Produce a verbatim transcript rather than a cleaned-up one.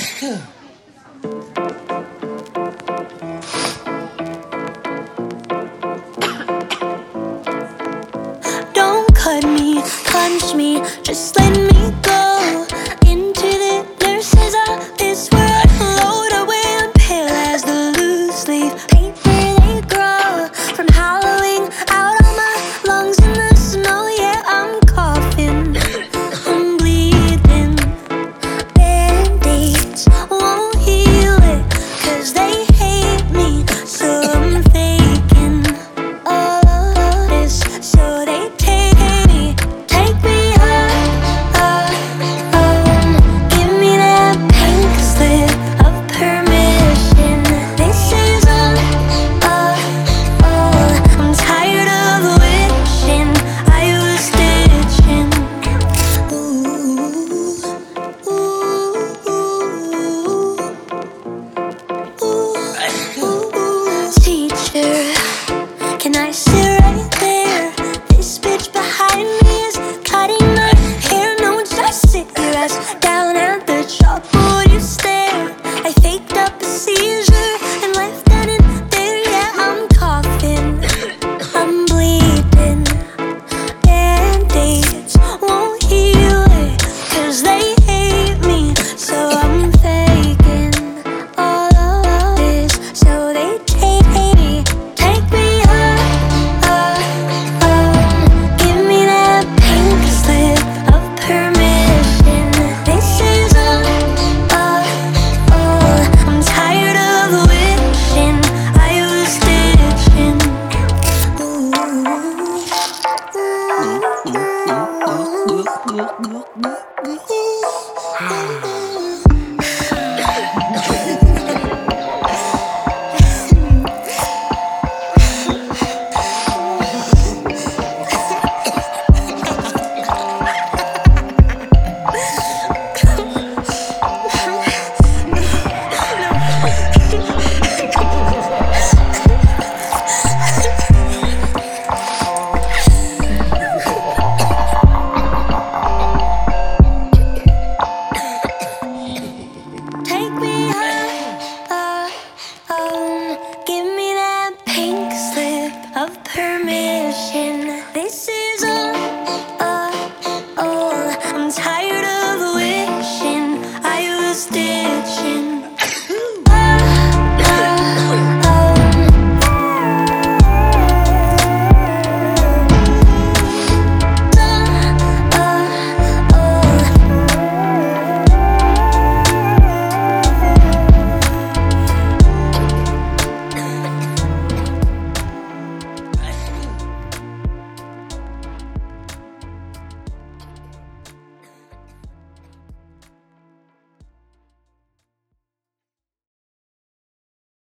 Don't cut me, punch me, just let me go into the nurse's office where I float away. I'm pale as the loose leaf paper they grow from howling out all my lungs in the snow. Yeah, I'm coughing, I'm bleeding. Band-aids won't heal it, cause they hate me, so I'm faking all of this, so they take me, take me home, home. Give me that pink slip of permission. This is all, all, all. I'm tired of wishing I was stitching. Ooh, ooh, ooh, ooh. Teacher, can I sit right there? This bitch behind me is cutting my hair. No, just sit your ass down at the chalkboard. You stare. I faked up a seizure and left that in there. Yeah, I'm coughing, I'm bleeding. Band-aids won't heal it, cause they hate me, so I'm faking all of this, so they take me, take me home, home. Give me that pink slip of permission. This is all, all, all. I'm tired of wishing I was stitching. Ooh, ooh, ooh, ooh, ooh, ooh, ooh.